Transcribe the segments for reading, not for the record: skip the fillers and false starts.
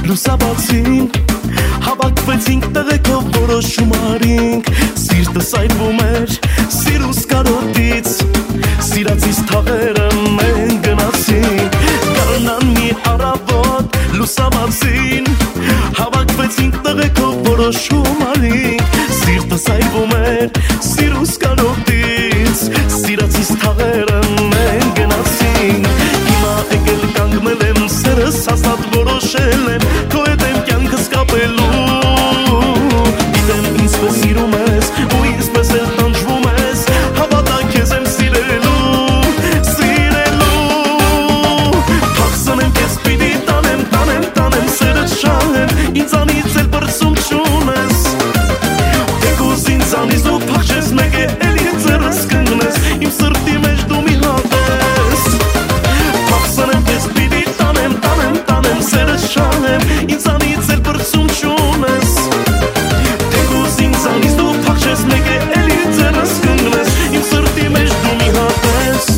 լուսաբացին Հավաքվեցինք տեղեքով որոշում արինք Սիրտս այրվում էր սիրուս կարոտից Սիրածիս թաղերը մենք գնացին Գարնան մի առավոտ լուսաբացին Հավաքվեցինք տեղեքով որոշում արինք Սիրտս այրվում էր սիրուս կարոտից Սիրածիս թաղերը մենք գնացին Հիմա եկել կանգնել եմ սերս հաստատ որոշել եմ Քո հետ եմ կյանքս կապելու Գիտեմ ինձպես սիրում ես ու ինձպես էլ տանջվում ես Հավատա քեզ եմ սիրելու Փախսանեմ քեզ պիտի տանեմ սերս շահեմ Ինձանից էլ բրծում չունես Թեկուզ ինձանից դու փախչես մեկ է էլի ձեռս կանգնես Իմ սրտի մեջ դու մի հատ ես Փախսանեմ քեզ պիտի տանեմ սերս շահեմ Ինձանից էլ բրծում չունես Թեկուզ ինձանից դու փախչես մեկ է էլի ձեռս կանգնես Իմ սրտի մեջ դու մի հատ ես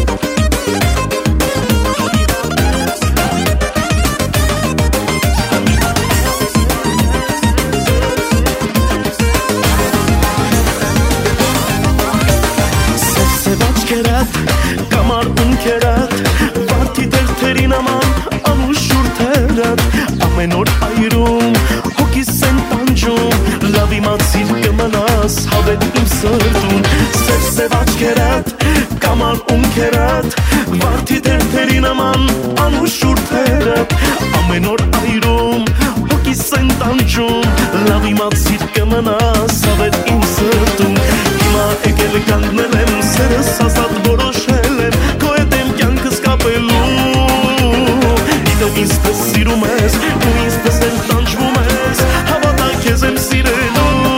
Սև աչքերդ, կամար ունքերդ Վարդի դերթերի նման անուշուր թերդ Ամեն օր այրում, հոգիս են տանջում Լավ իմացիր կմնաս հավետ իմ սրտուն Սև աչքերդ, կամար ունքերդ Վարդի դերթերի նման անուշուր թերդ Ամեն օր այրում, հոգիս են տանջում Լավ իմացիր կմնաս հավետ իմ սրտուն Հիմա եկել կանգնել եմ սերս հաստատ որոշել եմ Քո հետ եմ կյանքս կապելու Գիտեմ ինձպես սիրում ես ու ինձպես էլ տանջվում ես Հավատա քեզ եմ սիրելու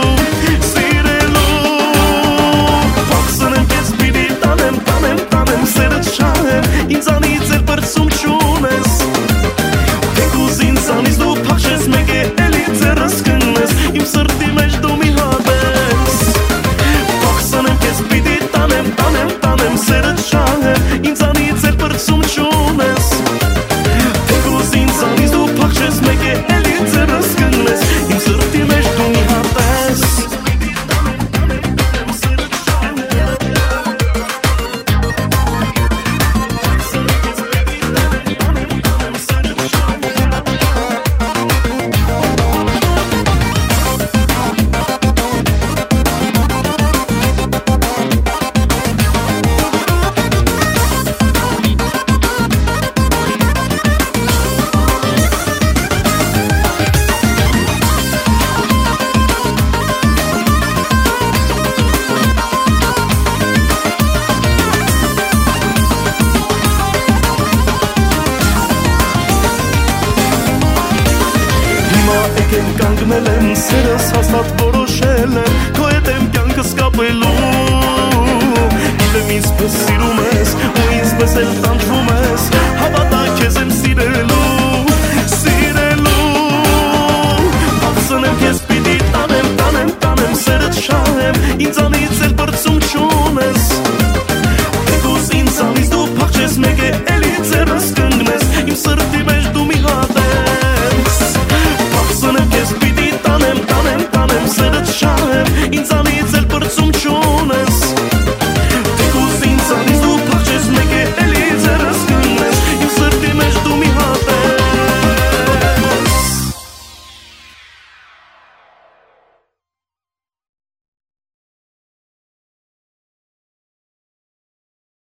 Փախսանեմ քեզ պիտի տանեմ սերս շահեմ Ինձանից էլ բրծում չունես Թեկուզ ինձանից դու փախչես մեկ է էլի ձեռս կանգնես Իմ սրտի մեջ դու մի հատ ես Փախսանեմ քեզ պիտի տանեմ սերս շահեմ Ինձանից էլ բրծում չունես Թեկուզ ինձանից դու փախչես մեկ է էլի ձեռս կանգնես Իմ սրտի մեջ դու մի հատ ես Կանգնել եմ սերս հաստատ որոշել եմ Քո հետ եմ կյանքս կապելու Գիտեմ ինձպես սիրում ես ու ինձպես էլ տանջվում ես Հավատա քեզ եմ սիրելու Փախսանեմ քեզ պիտի տանեմ սերս շահեմ Ինձանից էլ բրծում չունես Թեկուզ ինձանից դու փախչես մեկ է էլի ձեռս կանգնես Իմ սրտի մեջ դու մի հատ ես Փախսանեմ քեզ պիտի տանեմ սերս շահեմ Ինձանից էլ բրծում չունես